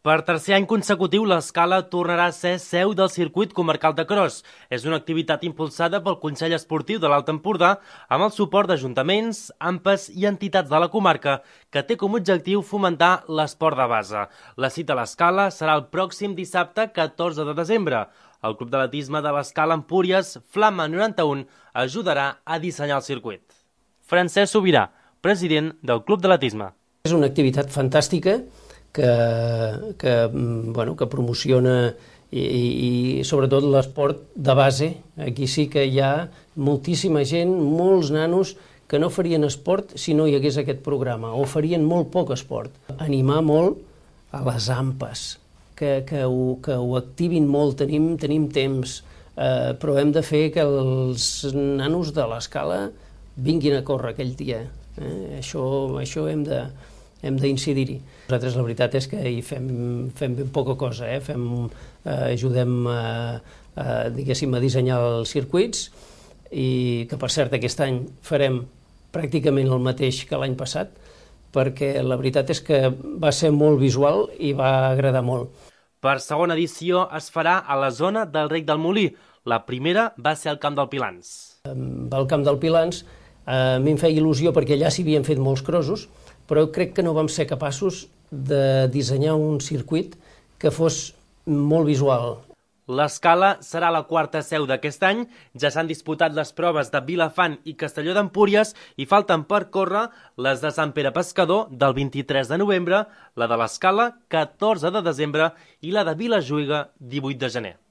Per tercer any consecutiu, l'Escala tornarà a ser seu del Circuit Comarcal de Cros. És una activitat impulsada pel Consell Esportiu de l'Alt Empordà amb el suport d'ajuntaments, AMPAs i entitats de la comarca, que té com a objectiu fomentar l'esport de base. La cita a l'Escala serà el pròxim dissabte 14 de desembre. El Club d'Atletisme de l'Escala Empúries, Flama 91, ajudarà a dissenyar el circuit. Francesc Sobirà, president del Club d'Atletisme. És una activitat fantàstica que promociona i sobretot l'esport de base. Aquí sí que hi ha moltíssima gent, molts nanos que no farien esport si no hi hagués aquest programa, o farien molt poc esport. Animar molt a les AMPAs, que ho activin molt, tenim temps, però hem de fer que els nanos de l'Escala vinguin a córrer aquell dia. Això hem d'incidir-hi. Nosaltres la veritat és que hi fem ben poca cosa, ajudem diguéssim a dissenyar els circuits i que per cert aquest any farem pràcticament el mateix que l'any passat, perquè la veritat és que va ser molt visual i va agradar molt. Per segona edició es farà a la zona del Rec del Molí. La primera va ser al Camp del Pilans. Al Camp del Pilans a mi em feia il·lusió perquè allà s'hi havien fet molts crossos, però crec que no vam ser capaços de dissenyar un circuit que fos molt visual. L'Escala serà la quarta seu d'aquest any. Ja s'han disputat les proves de Vilafant i Castelló d'Empúries i falten per córrer les de Sant Pere Pescador del 23 de novembre, la de l'Escala 14 de desembre i la de Vilajuïga 18 de gener.